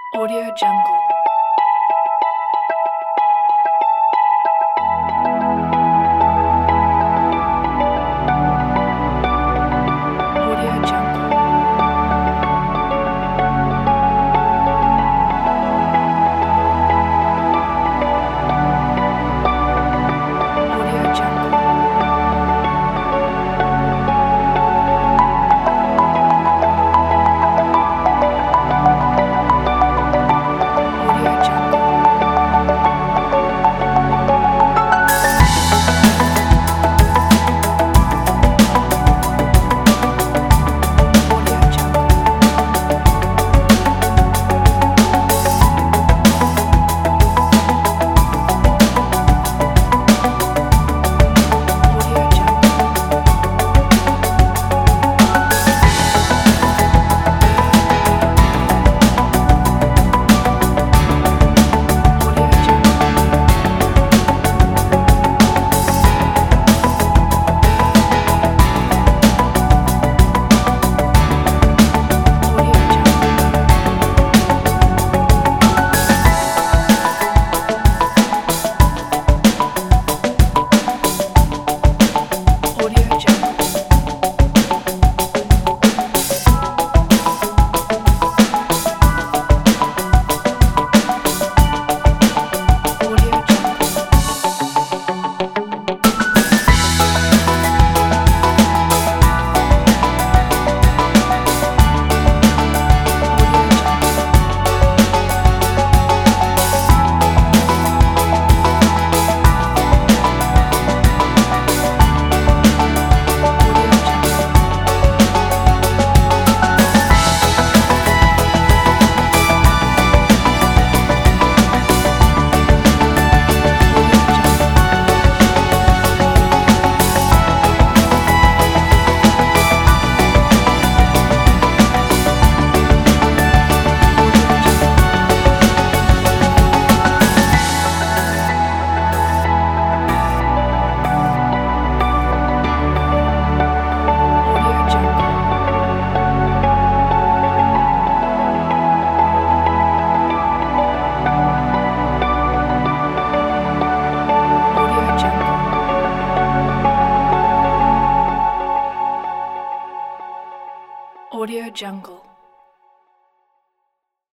Audio Jungle. Audio Jungle. Audio Jungle. Audio Jungle. Audio Jungle. Audio Jungle. Audio Jungle. Audio Jungle. Audio Jungle. Audio Jungle. Audio Jungle. Audio Jungle. Audio Jungle. Audio Jungle. Audio Jungle. Audio Jungle. Audio Jungle.